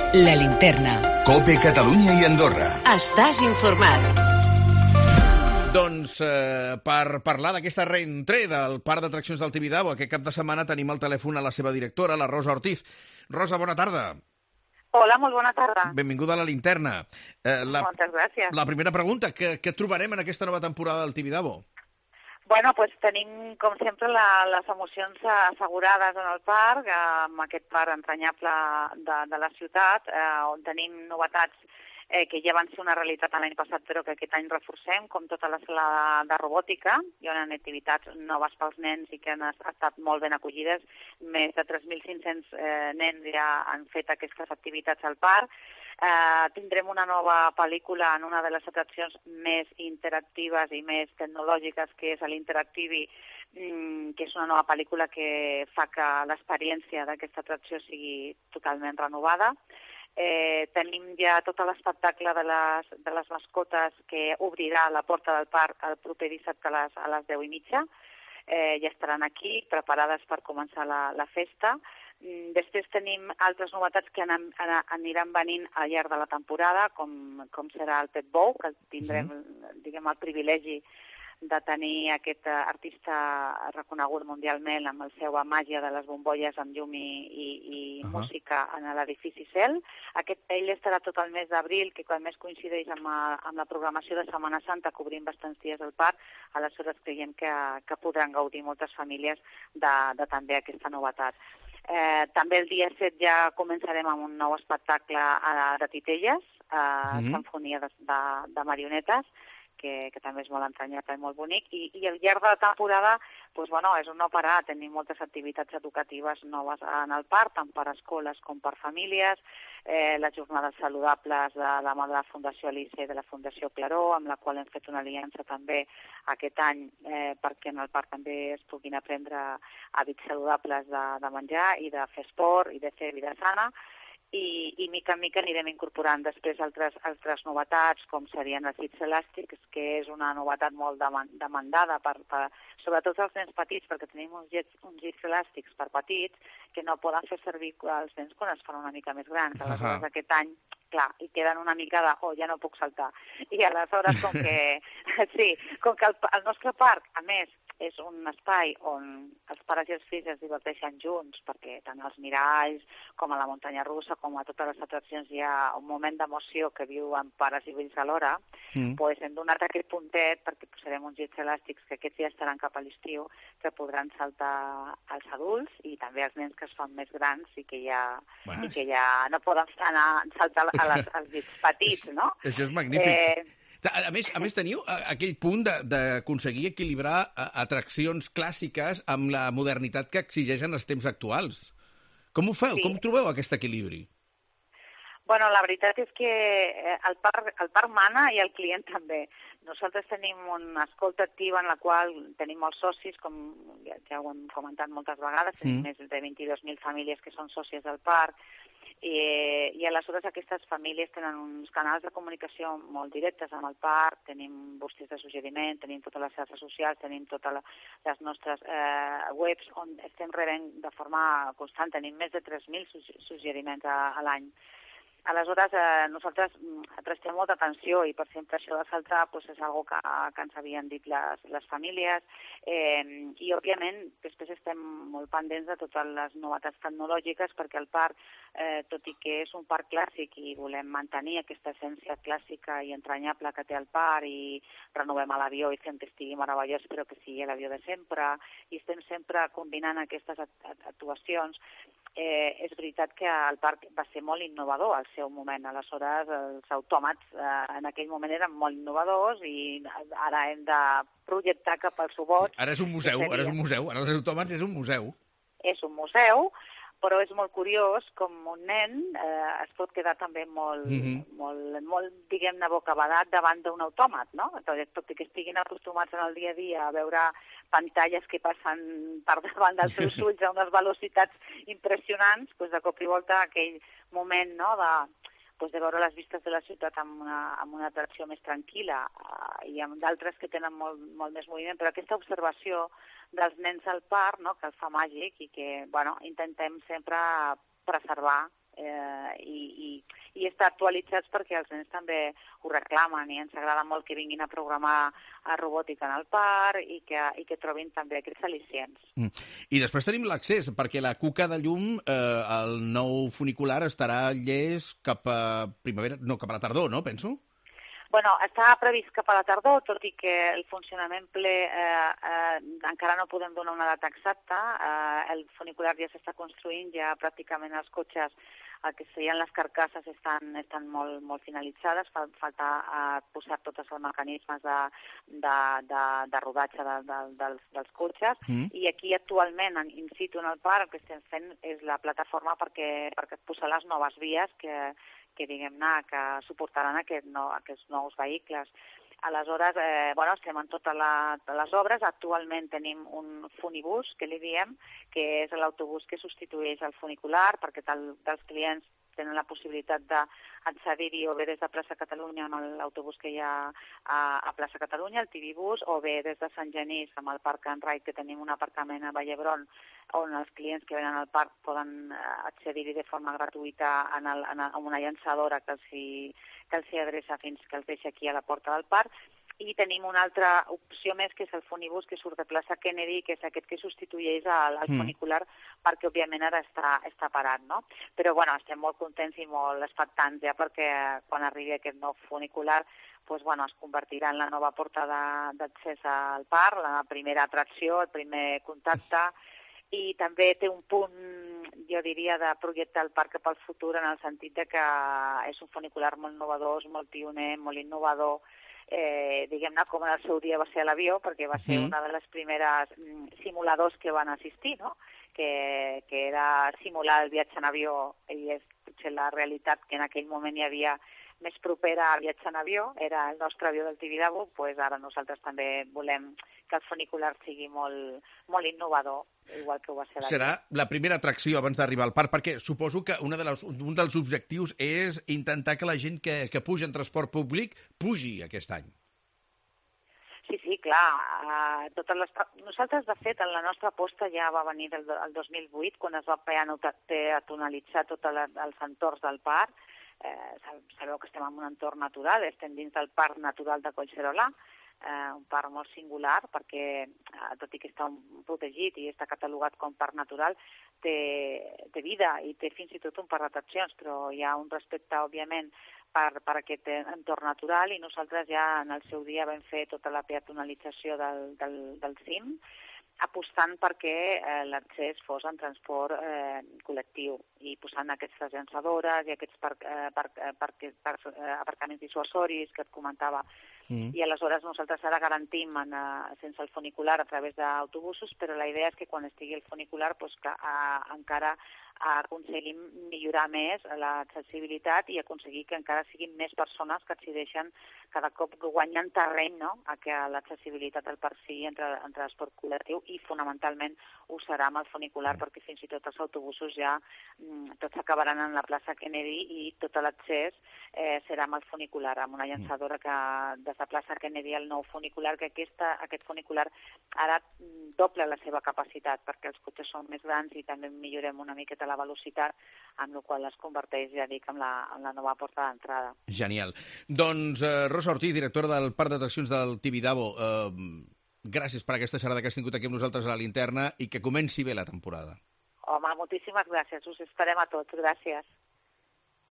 La Linterna. COPE Catalunya i Andorra. Estàs informat. Doncs per parlar d'aquesta reentré del Parc d'Atraccions del Tibidabo, aquest cap de setmana tenim al telèfon a la seva directora, la Rosa Ortiz. Rosa, bona tarda. Hola, molt bona tarda. Benvinguda a la Linterna. Moltes gràcies. La primera pregunta, què trobarem en aquesta nova temporada del Tibidabo? Bueno, pues tenim, com sempre, les emocions assegurades en el parc, amb aquest parc entranyable de la ciutat, on tenim novetats que ja van ser una realitat l'any passat, però que aquest any reforcem, com tota la sala de robòtica. Hi ha activitats noves pels nens i que han estat molt ben acollides. Més de 3.500 nens ja han fet aquestes activitats al parc. Tindrem una nova pel·lícula en una de les atraccions més interactives i més tecnològiques, que és l'Interactivi, que és una nova pel·lícula que fa que l'experiència d'aquesta atracció sigui totalment renovada. Tenim ja tot l'espectacle de les mascotes que obrirà la porta del parc el proper dissabte a les 10:30. Ja estaran aquí, preparades per començar la festa. Després tenim altres novetats que aniran venint al llarg de la temporada, com serà el Pet Bow, que tindrem el privilegi de tenir aquest artista reconegut mundialment amb la seva màgia de les bombolles amb llum i música en l'edifici Cel. Ell estarà tot el mes d'abril, que a més coincideix amb la programació de Setmana Santa, cobrint bastants dies al parc. Aleshores creiem que podran gaudir moltes famílies de també aquesta novetat. També el dia 7 ja començarem amb un nou espectacle de titelles, Sinfonia de marionetes, que també és molt entranyable i molt bonic, i al llarg de la temporada és un no parar. Tenim moltes activitats educatives noves en el parc, tant per escoles com per famílies, les jornades saludables de la mà de la Fundació Alice i de la Fundació Claró, amb la qual hem fet una aliança també aquest any perquè en el parc també es puguin aprendre hàbits saludables de menjar i de fer esport i de fer vida sana. I mica en mica anirem incorporant després altres novetats, com serien els llits elàstics, que és una novetat molt demandada sobretot els nens petits, perquè tenim uns llits elàstics per petits que no poden fer servir els nens quan es fan una mica més grans. Aleshores, aquest any, clar, i queden una mica de ja no puc saltar. I aleshores, com que el nostre parc, a més, és un espai on els pares i els fills es diverteixen junts, perquè tant als miralls com a la muntanya russa com a totes les atraccions hi ha un moment d'emoció que viuen pares i fills alhora. Doncs hem donat aquest puntet perquè posarem uns llits elàstics que aquests ja estaran cap a l'estiu, que podran saltar els adults i també els nens que es fan més grans i que ja no poden saltar als llits petits, no? Això és magnífic. A més, teniu aquell punt d'aconseguir equilibrar atraccions clàssiques amb la modernitat que exigeixen els temps actuals. Com ho feu? Com trobeu aquest equilibri? Bueno, la veritat és que el parc mana i el client també. Nosaltres tenim una escolta activa en la qual tenim molts socis, com ja ho hem comentat moltes vegades, tenim més de 22.000 famílies que són sòcies del parc, i aleshores aquestes famílies tenen uns canals de comunicació molt directes amb el parc, tenim bústies de suggeriment, tenim totes les xarxes socials, tenim totes les nostres webs on estem rebent de forma constant, tenim més de 3.000 suggeriments a l'any. Aleshores, nosaltres prestem molta atenció i per sempre això de saltar és una cosa que ens havien dit les famílies i, òbviament, després estem molt pendents de totes les novetats tecnològiques perquè el parc, tot i que és un parc clàssic i volem mantenir aquesta essència clàssica i entranyable que té el parc i renovem l'avió i fem que estigui meravellós però que sigui l'avió de sempre i estem sempre combinant aquestes actuacions. És veritat que el parc va ser molt innovador al seu moment. Aleshores, els autòmats en aquell moment eren molt innovadors i ara hem de projectar cap als robots. Ara és un museu, ara els autòmats és un museu. És un museu, però és molt curiós com un nen es pot quedar també molt, diguem-ne, bocabadat davant d'un autòmat, no? Tot i que estiguin acostumats en el dia a dia a veure pantalles que passen per davant dels seus ulls a unes velocitats impressionants, de cop i volta aquell moment, no?, de veure les vistes de la ciutat amb una atracció més tranquil·la i amb d'altres que tenen molt més moviment, però aquesta observació dels nens al parc, no?, que el fa màgic i que intentem sempre preservar i estar actualitzats perquè els nens també ho reclamen i ens agrada molt que vinguin a programar robòtica en el parc i que trobin també aquests al·licients. I després tenim l'accés, perquè la Cuca de Llum, el nou funicular, estarà llest cap a cap a la tardor, no, penso? Bueno, està previst cap a la tardor, tot i que el funcionament ple encara no podem donar una data exacta. El funicular ja s'està construint, ja pràcticament els cotxes, el que serien les carcasses, estan molt finalitzades. Falta posar tots els mecanismes de rodatge dels cotxes. I aquí actualment, in situ en el parc, el que estem fent és la plataforma perquè posar les noves vies que diguem-ne, que suportaran aquests nous vehicles. Aleshores, estem en totes les obres. Actualment tenim un funibús, que li diem, que és l'autobús que substitueix el funicular, perquè dels clients tenen la possibilitat d'accedir-hi o bé des de Plaça Catalunya amb l'autobús que hi ha a Plaça Catalunya, el TV-bus, o bé des de Sant Genís amb el Park and Ride, que tenim un aparcament a Vallhebron on els clients que venen al parc poden accedir-hi de forma gratuïta amb una llançadora que els adreça fins que els deixa aquí a la porta del parc. I tenim una altra opció més, que és el funibús que surt de plaça Kennedy, que és aquest que substitueix el funicular, perquè òbviament ara està parat, no? Però estem molt contents i molt expectants ja perquè quan arribi aquest nou funicular es convertirà en la nova porta d'accés al parc, la primera atracció, el primer contacte, i també té un punt, jo diria, de projectar el parc cap al futur, en el sentit de que és un funicular molt innovador, molt pioner, molt innovador, diguem-ne, com en el seu dia va ser l'avió, perquè va ser una de les primeres simuladors que van assistir, no? Que era simular el viatge en avió, i és potser la realitat que en aquell moment hi havia més propera al viatge en avió, era el nostre avió del Tibidabo. Ara nosaltres també volem que el funicular sigui molt, molt innovador, igual que ho va ser l'avió. Serà la primera atracció abans d'arribar al parc, perquè suposo que un dels objectius és intentar que la gent que puja en transport públic pugi aquest any. Sí, clar. Nosaltres, de fet, la nostra aposta ja va venir el 2008, quan es va peatonalitzar tots els entorns del parc. Sabeu que estem en un entorn natural, estem dins del Parc Natural de Collserola, un parc molt singular perquè, tot i que està protegit i està catalogat com parc natural, té vida i té fins i tot un parc d'atraccions, però hi ha un respecte, òbviament, per aquest entorn natural, i nosaltres ja en el seu dia vam fer tota la peatonalització del cim, apostant perquè l'accés fos en transport col·lectiu i posant aquestes llançadores i aquests aparcaments dissuasoris que et comentava. I aleshores nosaltres ara garantim sense el funicular a través d'autobusos, però la idea és que quan estigui el funicular encara aconseguim millorar més l'accessibilitat i aconseguir que encara siguin més persones que decideixen cada cop guanyant terreny, no?, a que l'accessibilitat al parc sigui en transport col·lectiu, i fonamentalment ho serà amb el funicular, perquè fins i tot els autobusos ja tots acabaran en la plaça Kennedy i tot l'accés serà amb el funicular, amb una llançadora que des de plaça Kennedy al nou funicular, que aquest funicular ara doble la seva capacitat, perquè els cotxes són més grans i també millorem una miqueta la velocitat, amb la qual es converteix, ja dic, en la nova porta d'entrada. Genial. Doncs Rosa Ortiz, directora del Parc d'Atraccions del Tibidabo, gràcies per aquesta xerrada que has tingut aquí amb nosaltres a la Linterna i que comenci bé la temporada. Home, moltíssimes gràcies. Us esperem a tots. Gràcies.